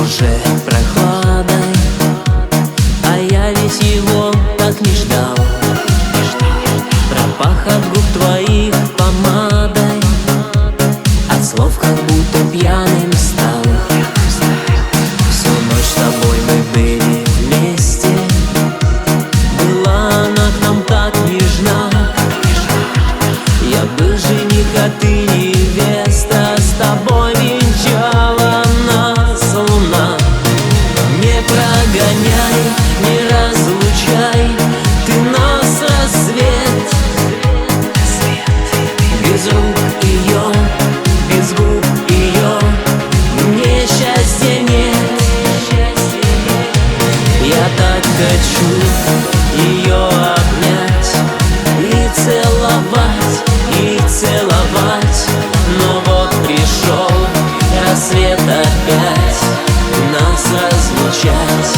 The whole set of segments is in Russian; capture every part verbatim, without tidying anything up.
уже прохладой, а я ведь его так не ждал. Пропах от губ твоих помадой, от слов как будто пьяным стал. Всю ночь с тобой мы были вместе, была она к нам так нежна. Я был жених, а ты невеста, с тобой венчала нас луна. Не прогоняй, не разлучай ты нас, рассвет. Без рук ее, без губ ее мне счастья нет. Я так хочу ее обнять и целовать, и целовать, но вот пришел рассвет опять нас разлучать.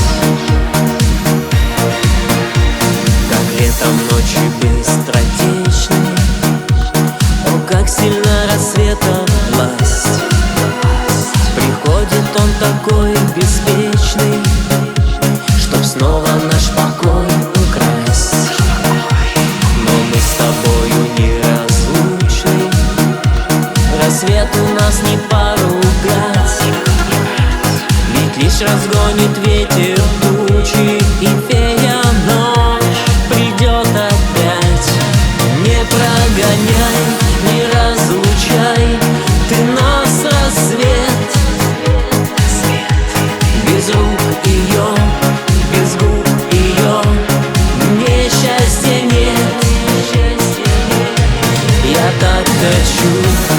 Как летом ночи быстротечны, о, как сильна рассвета власть. Приходит он такой беспечный, чтоб снова наш покой украсть. Но мы с тобою неразлучны, рассвет у нас не поругать. Ведь лишь разгонит ветер тучи, и фея ночь придет опять. Не прогоняй, не разлучай ты нас, рассвет. Без рук ее, без губ ее мне счастья нет. Я так хочу